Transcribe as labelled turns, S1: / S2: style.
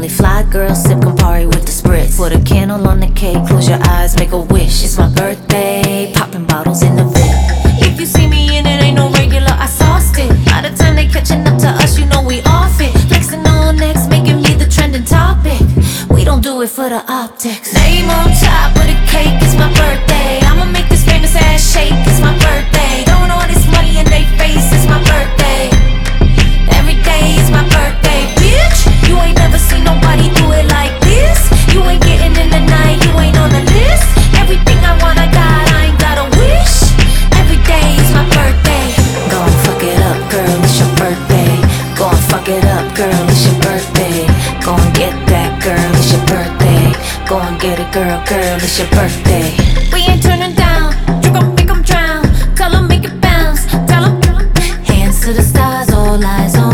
S1: Only fly girls sip Campari with the spritz. Put a candle on the cake, close your eyes, make a wish. It's my birthday, popping bottles in the VIP. If you see me in it, ain't no regular, I sauced it. By the time they catching up to us, you know we off it. Flexing on next, making me the trending topic. We don't do it for the optics. Name on top of the cake, it's my birthday. I'ma make this famous ass shake, it's my birthday. Throwing all this money in they face, it's my birthday. Every day is my birthday, bitch. You ain't never seen nobody do it like this. You ain't getting in the night, you ain't on the list. Everything I want, I got, I ain't got a wish. Every day is my birthday. Go and fuck it up, girl, it's your birthday. Go and fuck it up, girl, it's your birthday. Go and get that, girl, it's your birthday. Go and get it, girl, it's your birthday. We ain't turning down, you gon' make 'em drown. Tell 'em make it bounce, tell 'em hands to the stars, all eyes on